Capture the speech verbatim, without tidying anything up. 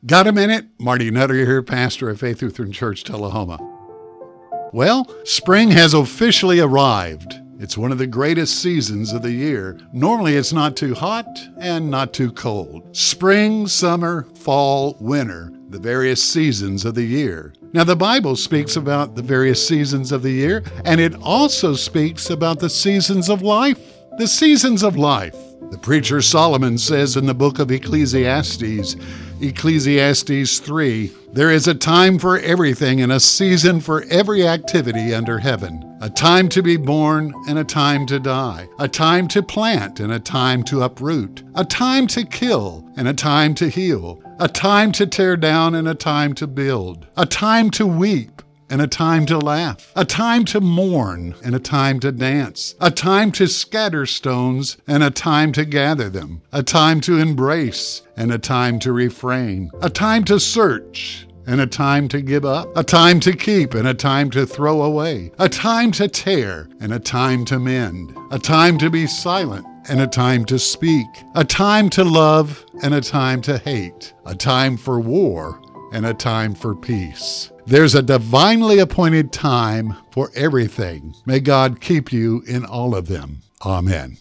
Got a minute? Marty Nutter here, pastor of Faith Lutheran Church, Tullahoma. Well, spring has officially arrived. It's one of the greatest seasons of the year. Normally, it's not too hot and not too cold. Spring, summer, fall, winter, the various seasons of the year. Now, the Bible speaks about the various seasons of the year, and it also speaks about the seasons of life. The seasons of life. The preacher Solomon says in the book of Ecclesiastes, Ecclesiastes three, there is a time for everything and a season for every activity under heaven. A time to be born and a time to die. A time to plant and a time to uproot. A time to kill and a time to heal. A time to tear down and a time to build. A time to weep and a time to laugh, a time to mourn and a time to dance, a time to scatter stones and a time to gather them, a time to embrace and a time to refrain, a time to search and a time to give up, a time to keep and a time to throw away, a time to tear and a time to mend, a time to be silent and a time to speak, a time to love and a time to hate, a time for war and a time for peace. There's a divinely appointed time for everything. May God keep you in all of them. Amen.